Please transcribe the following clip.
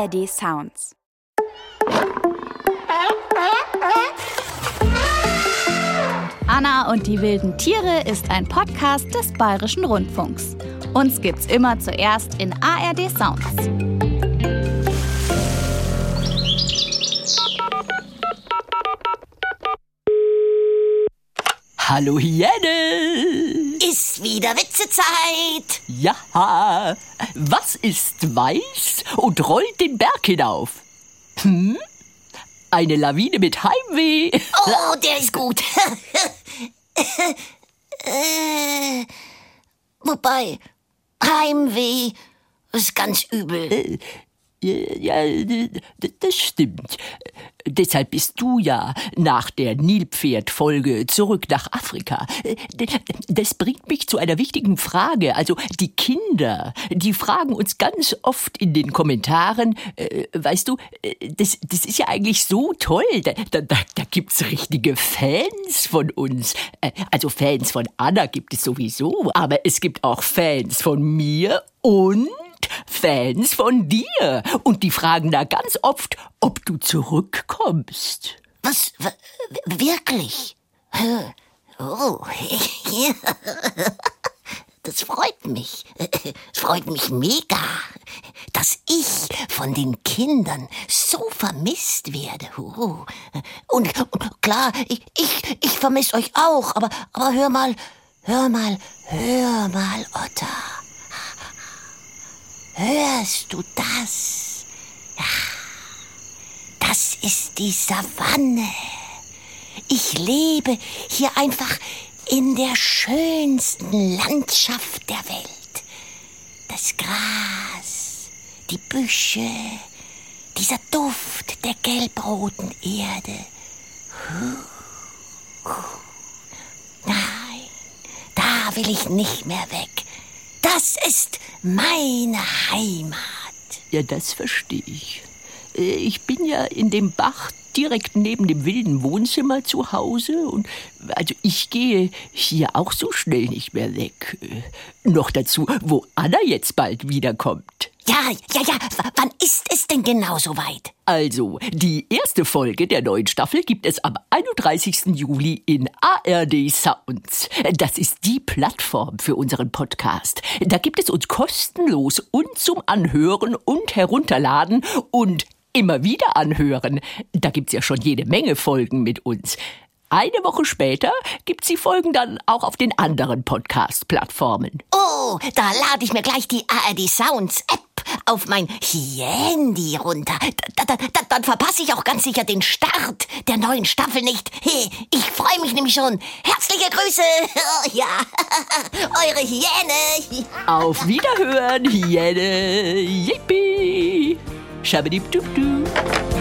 ARD Sounds. Anna und die wilden Tiere ist ein Podcast des Bayerischen Rundfunks. Uns gibt's immer zuerst in ARD Sounds. Hallo Hyäne! Ist wieder Witzezeit! Ja, was ist weiß und rollt den Berg hinauf? Eine Lawine mit Heimweh? Oh, der ist gut. Wobei, Heimweh ist ganz übel. Ja, das stimmt. Deshalb bist du ja nach der Nilpferd-Folge zurück nach Afrika. Das bringt mich zu einer wichtigen Frage. Also die Kinder, die fragen uns ganz oft in den Kommentaren, weißt du, das ist ja eigentlich so toll. Da gibt's richtige Fans von uns. Also Fans von Anna gibt es sowieso, aber es gibt auch Fans von mir und Fans von dir. Und die fragen da ganz oft, ob du zurückkommst. Was? Wirklich? Oh, das freut mich. Es freut mich mega, dass ich von den Kindern so vermisst werde. Und klar, ich vermisse euch auch, aber hör mal, Otter. Hörst du das? Ja, das ist die Savanne. Ich lebe hier einfach in der schönsten Landschaft der Welt. Das Gras, die Büsche, dieser Duft der gelbroten Erde. Nein, da will ich nicht mehr weg. Das ist meine Heimat. Ja, das verstehe ich. Ich bin ja in dem Bach direkt neben dem wilden Wohnzimmer zu Hause und also ich gehe hier auch so schnell nicht mehr weg. Noch dazu, wo Anna jetzt bald wiederkommt. Ja, wann ist es denn genau soweit? Also, die erste Folge der neuen Staffel gibt es am 31. Juli in ARD Sounds. Das ist die Plattform für unseren Podcast. Da gibt es uns kostenlos und zum Anhören und Herunterladen und immer wieder anhören. Da gibt's ja schon jede Menge Folgen mit uns. Eine Woche später gibt's die Folgen dann auch auf den anderen Podcast-Plattformen. Oh, da lade ich mir gleich die ARD Sounds App auf mein Handy runter. Dann verpasse ich auch ganz sicher den Start der neuen Staffel nicht. Hey, ich freue mich nämlich schon. Herzliche Grüße. Ja, eure Hyäne. Auf Wiederhören, Hyäne. Yippie. Schabadibdubdu.